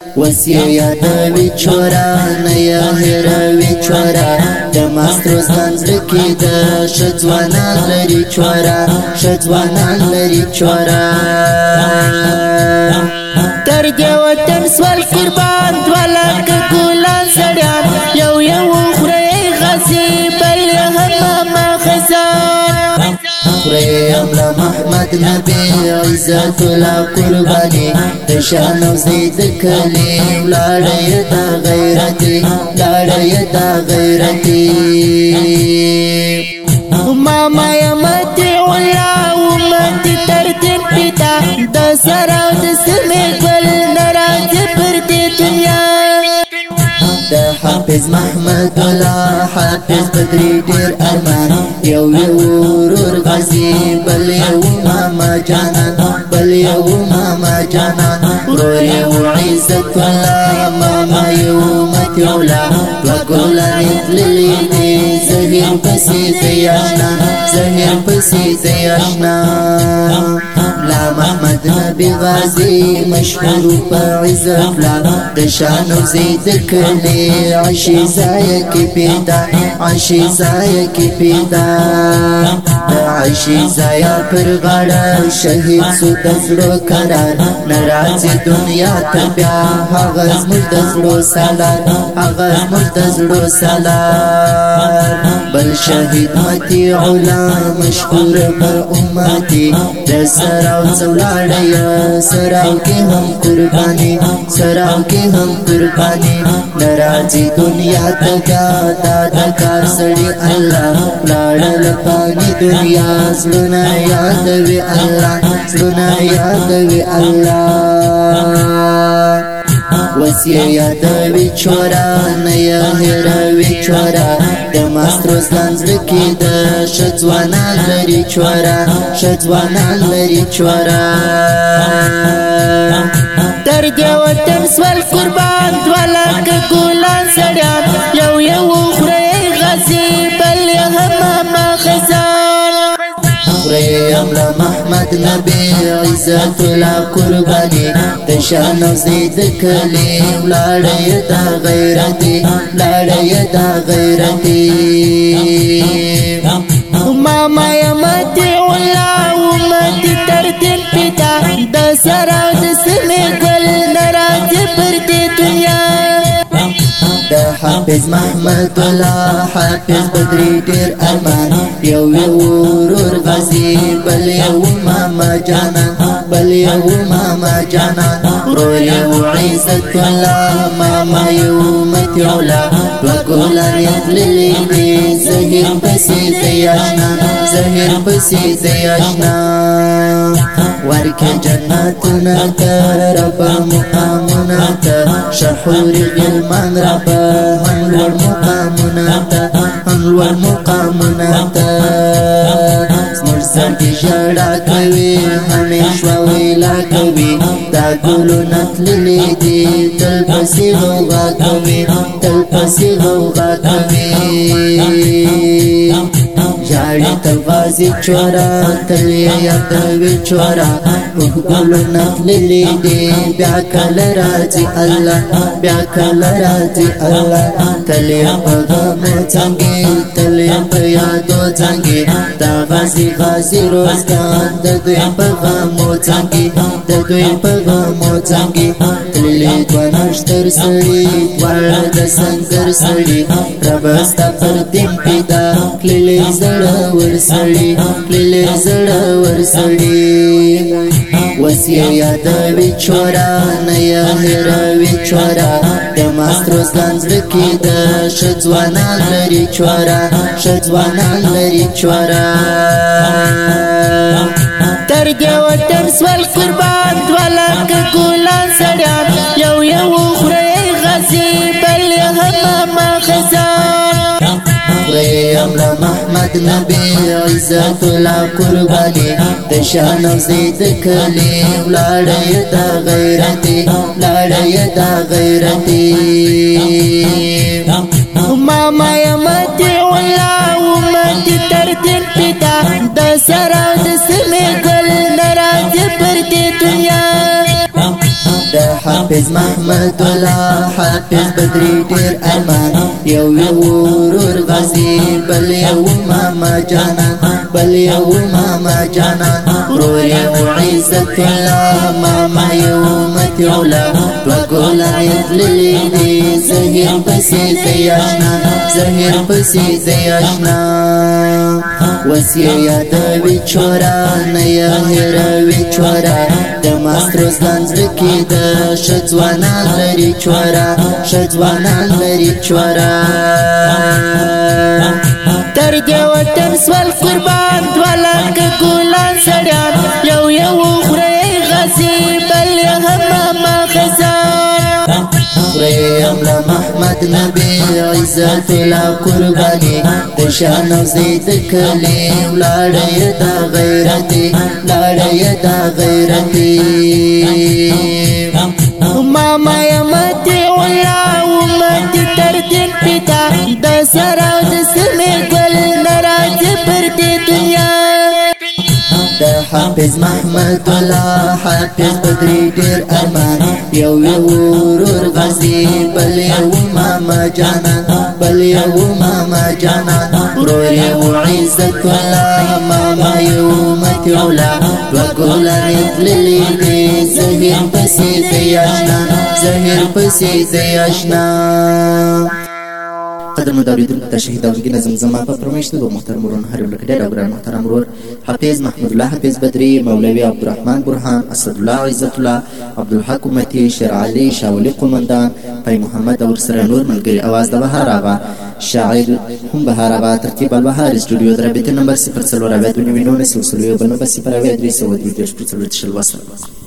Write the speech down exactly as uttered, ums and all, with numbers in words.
وسیه یادوی چورا نیا هیروی چورا دماستروز کنزلکی دا شجوانان لری چورا شجوانان لری چورا تر دیوتن سوال قربان دولک گولان سڑیان یو یو خری غزی بل همام خزان خری املا محمد نبی عزت لا قربانی دشانو زید کلی ولاری دا غیرتی لاری دا غیرتی ماما یمتی علا ومتی ترتین پیتا دا سراو دسمی گل نراز پردی دنیا دا حافظ محمد ولا حافظ بدری دیر ارمان یو یو رور غزی بل یو ماما جانان بل یو ماما جانان رور یو عزت ولا ماما یو متی علا وقولا نتللی دی زهیر پسی زیاشنا زهیر پسی زیاشنا لا محمد نبی غازی مشهور پا عزت لا دشانو زید کلی عشی زای کی پیدا عشی زای کی پیدا عشی زایا پر غاڑا شهید سو دزلو قرار نرازی دنیا تبیا حغز مجدزلو سالار حغز مجدزلو سالار بل شهید متی علا مشهور پر امتی در سراو زولاری سراو کی هم قربانی سراو کی هم قربانی نرازی دنیا تگا دادا کار سڑی اللہ لارل پانی دنیا زلنا یادوی اللہ زلنا یادوی اللہ وسیه یادوی چورا نیا هیروی چورا دماستروز کنزلکی دا شجوانان لری چورا شجوانان لری چورا تر دیوتن سوال قربان دولک گولان سڑیان یو یو خری غزی بل همام خزان خری املا محمد نبی عزت لا قربانی دشانو زید کلی ولاری دا غیرتی لاری دا غیرتی ماما یمتی علا ومتی ترتین پیتا دا سراو دسمی گل نراز پردی دنیا دا حافظ محمد ولا حافظ بدری دیر ارمان یو یو رور غزی بل یو ماما جانان بل یو ماما جانان رور یو عزت ولا ماما یو متی علا وقولا ریتللی دی زهیر پسی زیاشنا زهیر پسی زیاشنا ورک جناتنا تا ربا مقامنا تا شحور غلمان ربا هنور مقامنا تا هنور مقامنا تا مرسل جڑا کوي همیش ویلا کوي دا ګلو نتللی دی تل پسې غوغا کوي تل پسې غوغا کوي جاړي توازي چورا تل یادوي چورا ګلو نتللی دی بیا کله راځي الله بیا کله راځي الله تل په څنګه تل په یادو څنګه دا غازي غازي روزګان د دوی په غمو څنګه د دوی په غمو څنګه تللی دوانشتر سړي وړ د سنگر سړي ربستا پر دین پیدا کلی زړه ور سړي کلی زړه ور سړي وسیه یادوي چورا نیا هیروي چورا دماستروز کنزلکی دا شجوانان لری چورا شجوانان لری چورا تر دیوتن سوال قربان دولک گولان سڑیان یو یو خری غزی بل همام خزان خری املا محمد نبی عزت لا قربانی دشانو زید کلی ولاری دا غیرتی لاری دا غیرتی ماما یمتی علا ومتی ترتین پیتا دا سراو دسمی گل نراز پردی دنیا حافظ محمد الله حافظ بدري ډیر امان یو یو ورور غازی بل یو ماما جانان بل یو ماما جانان ورور یو عزت الله ماما یو مت علا وګول ایتلی دی زهیر پسې دیاشنا زهیر پسې دیاشنا وسیه یاد وی چورا نه هر وی چورا د ماستر ځان زکی د شځوانا لري چورا شځوانا لري چورا تر دې وطن سوال قربان ولک ګلان سړیان یو یو خوري غازی بل هم ما خزان خوري املا محمد نبی عزت لا قربانی د شان او زید کلی ولاړی دا غیرتی لاړی دا غیرتی ماما یمتی ولا ومتی تردین پیتا د سرا د سمې ګل ناراض پر دې دنیا د حافظ محمد الله حافظ بدري ډیر امان یو یو ورور غازی بل یو ماما جانان بل یو ماما جانان ورور یو عزت الله ماما یو مت علا وګول ایتلی دی زهیر پسې دیاشنا زهیر پسې دیاشنا قدر مداریدون تشهید اوزگی نظم زمان پا پرمیشت دو محترم ورون حریب لکدر او گران محترم ورور حافظ محمد الله حافظ بدری مولوی عبدالرحمن برحان اسد الله عزت الله عبدالحق امتی شیر علی شاولی قمندان پای محمد اور سر نور ملگری آواز دا بهار آغا شاعر هم بهار آغا ترتیب البهار استودیو در بیت نمبر صفر سلور اوید و نوی نون سلسلوی بل نمبر صفر اوید ری سوید ویدیوش پر سلور تشل وصل